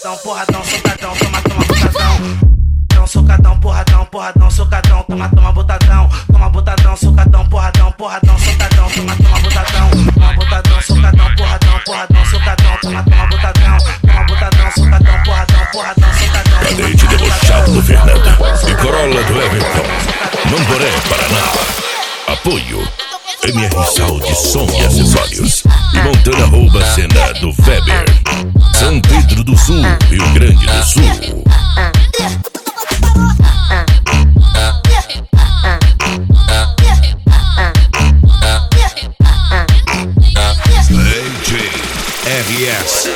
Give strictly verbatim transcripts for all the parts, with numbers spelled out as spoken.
socadão, porradão, socadão, toma, toma, botadão. Socadão, porradão, porradão, socadão, toma, toma, botadão. Toma, botadão, socadão, porradão, porradão, socadão, toma, toma, botadão. Toma, botadão, socadão, porradão, porradão, socadão, toma, toma, botadão. Toma, botadão, socadão, porradão, porradão, socadão. Cadete debochado do Fernando e Corolla do Everton, Mamboré, Paraná. Apoio M R Saúde, som e acessórios. E Montana rouba a cena do Weber. São Pedro do Sul, Rio Grande do Sul. D J R S.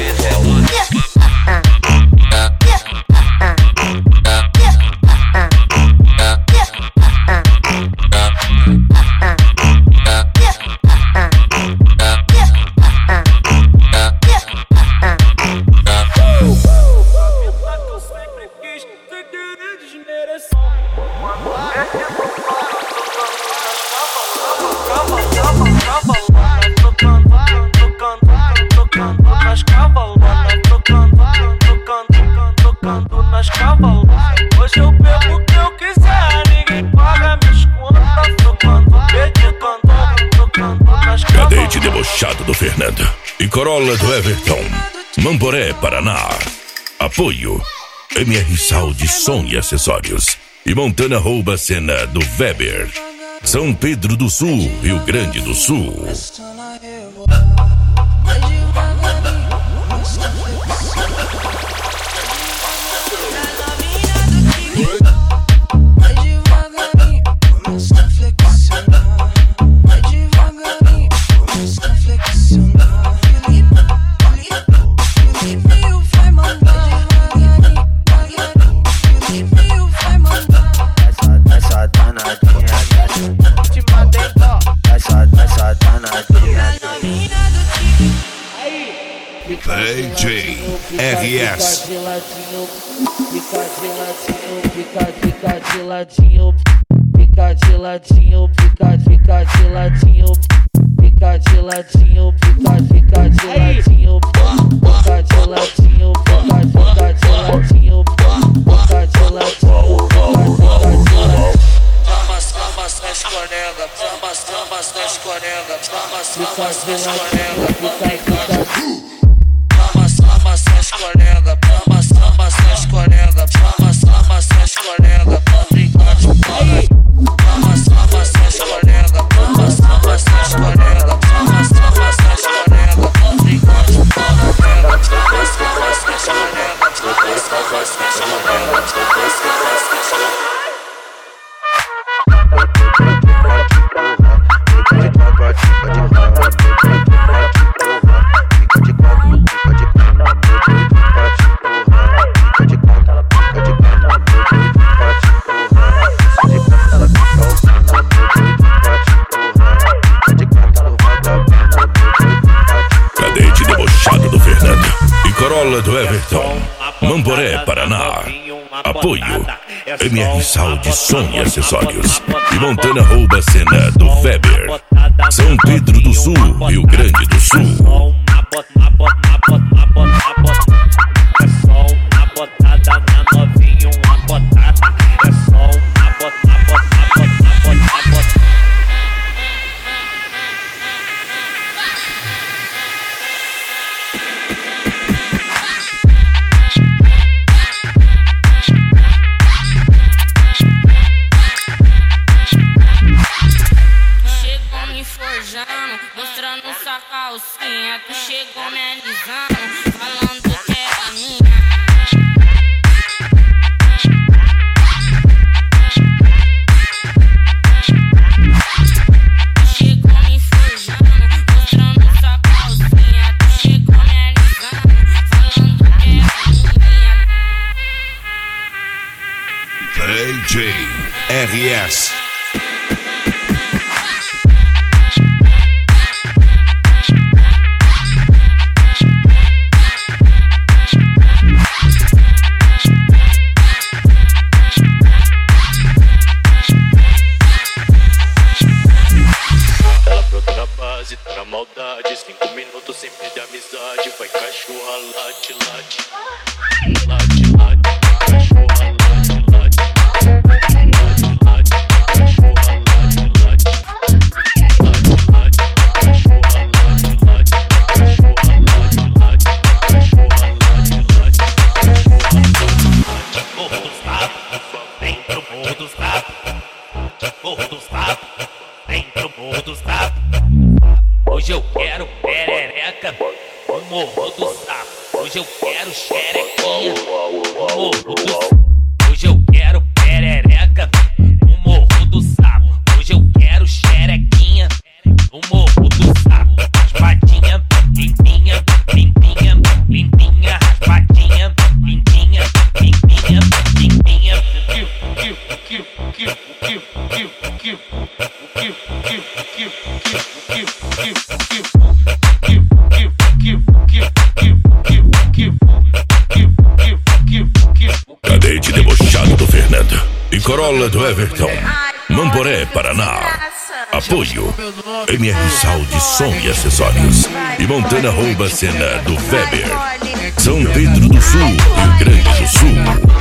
Hoje eu bebo o que eu quiser, ninguém paga minhas contas. Tocando, tocando, tocando nas Cadete debochado do Fernando e Corolla do Everton, Mamboré, Paraná. Apoio M R Saúde, som e acessórios. E Montana rouba a cena do Weber. São Pedro do Sul, Rio Grande do Sul. D J R S. Fica de ladinho, fica, fica de ladinho, fica de ladinho, fica, fica de ladinho, fica de ladinho, fica, fica de ladinho, fica de ladinho, fica, fica de ladinho, fica de ladinho, fica de ladinho. Chamas, chamas, nas conega, chamas, chamas, nas conega, chamas, chamas, nas conega, chamas, chamas, nas conega, chamas, chamas, nas conega, chamas, chamas, nas conega, fabricante fora. Chamas, chamas, nas conega, chamas, chamas, nas conega, chamas, chamas, nas conega, fabricante fora. Chamas, chamas, nas conega, chamas, chamas, nas conega, chamas, chamas, nas conega. Cadete debochado do Fernando e Corolla do Everton, Mamboré, Paraná. Apoio M R Saúde, som e acessórios. E Montana rouba a cena do Weber. São Pedro do Sul, Rio Grande do Sul. É só uma botada na novinha, uma botada. É só uma botada, botada, botada, botada. Chegou me forjando, mostrando sua calcinha. Tu chegou me alisando, falando que era minha. Chegou me forjando, mostrando sua calcinha. Tu chegou me alisando, falando que era minha. D J R S. Ela brota na base, tá na maldade. Cinco minutos sempre de amizade. Vai cachorra, late, late. quero xerequinha no morro do sapo. Hoje eu quero perereca no morro do sapo. Hoje eu quero xerequinha no morro do sapo. Raspadinha, limpinha, limpinha, limpinha, raspadinha, limpinha, limpinha, limpinha. Cadete debochado do Fernando e Corolla do Everton. Mamboré, Paraná. Apoio M R Saúde, som e acessórios. E Montana rouba a cena do Weber. São Pedro do Sul, Rio Grande do Sul.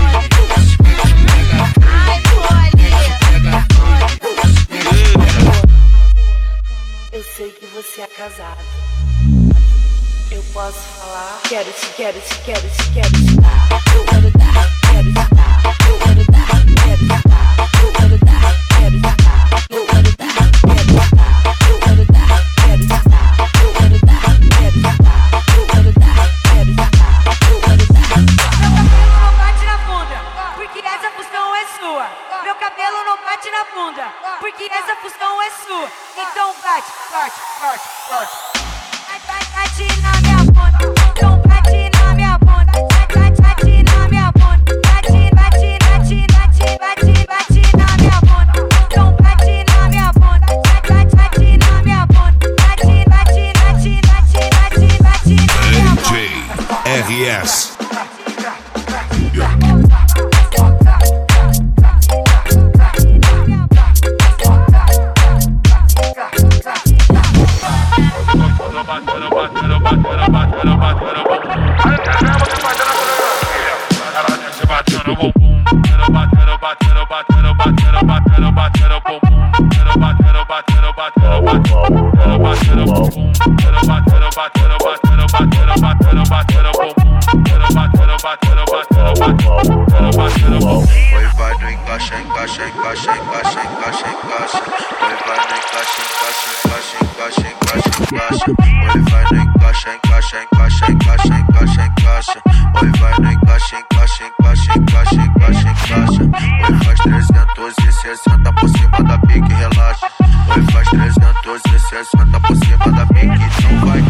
Eu sei que você é casado. Eu posso falar. Quero te, quero te, quero te, quero te dar. Eu quero dar, quero te dar. Eu quero dar, quero te dar. Eu quero dar, quero te dar. Eu quero dar, quero te dar. Eu quero dar, quero te dar. Eu quero dar, quero te dar. Eu quero dar, quero te dar. Eu quero dar. Meu cabelo não bate na bunda, porque essa função é sua. Meu cabelo não bate na bunda, porque essa função é sua. Então bate, bate, bate, bate. Bate na minha bunda, então bate na minha bunda, bate, bate na minha bunda, bate, bate, bate, bate, bate, bate na minha bunda, então bate na minha bunda, bate, bate na minha bunda, bate, bate, bate, bate, bate, bate na minha bunda. D J R S. Oi, vai no encaixa, encaixa, encaixa, encaixa, encaixa, encaixa. Oi, vai no encaixa, encaixa, encaixa, encaixa, encaixa, encaixa. Oi, vai no encaixa, encaixa, encaixa, encaixa, encaixa, encaixa. Oi, vai no encaixa, encaixa, encaixa, encaixa, encaixa, encaixa. Oi, faz trezentos e sessenta por cima da pique, relaxa. Oi, faz trezentos e sessenta por cima da pique, não vai.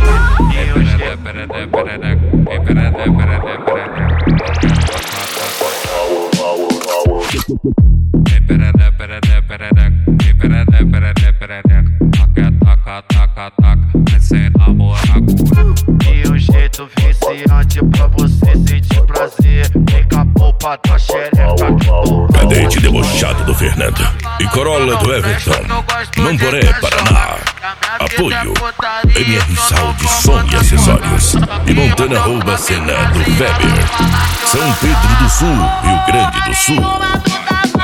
E um jeito viciante pra você sentir prazer. Vem com a polpa da xereca. Cadete debochado do Fernando e Corolla do Everton. Mamboré, Paraná. Apoio M R Saúde, som e acessórios. E Montana rouba a cena do Weber. São Pedro do Sul, Rio Grande do Sul.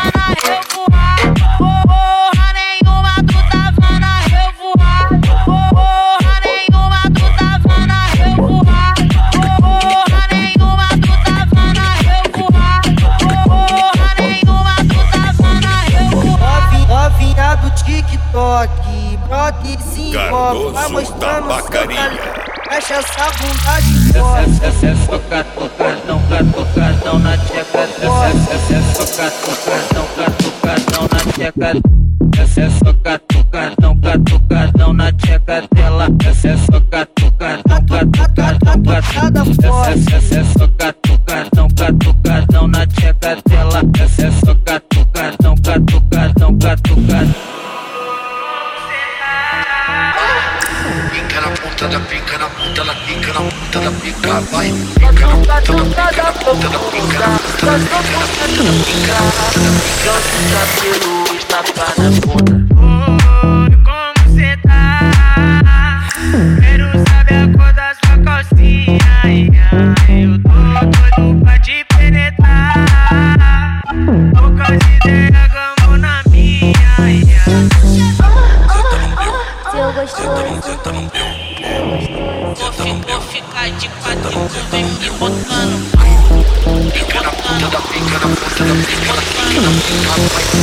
Novinha do TikTok, brota e se envolve, vai mostrando seu talento. Fecha essa bunda de fora. É socar, tocar, não tocar, não na tcheca. É socar, tocar, não tocar, não na tcheca. É socar, tocar, não tocar, não na tcheca dela. É socar, tocar, não tocar, não tocar. É socar, tocar, não tocar, não na tcheca dela. É socar, tocar, não tocar, não tocar. Pica na ponta da pica, na ponta da pica, na ponta da pica, vai. Pica na ponta da pica, na ponta da pica, na ponta da pica, na ponta da pica. Nosso cabelo está pra na ponta. Oi, como cê tá? Quero saber a cor da sua calcinha. Eu tô doido pra te penetrar. Poucas ideias, gamo na minha. Seu gostoso. Vou ficar de quatro, vem me botando. Pica na ponta da pica, na ponta da pica, na ponta da pica,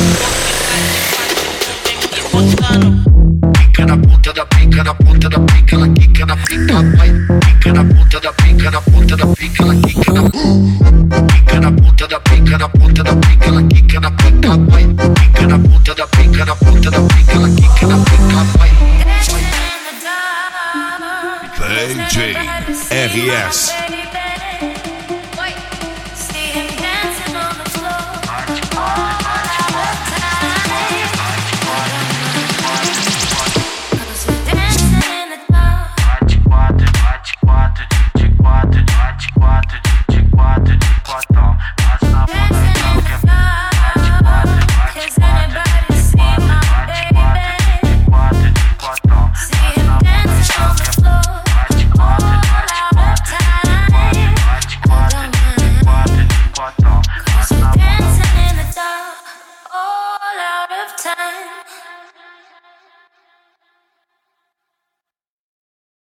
vai. Pica na ponta da pica, na ponta da pica, ela quica na pica, vai. Pica na ponta da pica, na ponta da pica, ela quica. Pica na ponta da pica, na ponta da pica, ela quica na pica, vai. Pica na ponta da pica, na ponta da pica, ela quica na pica, vai. D J R S. Quatro,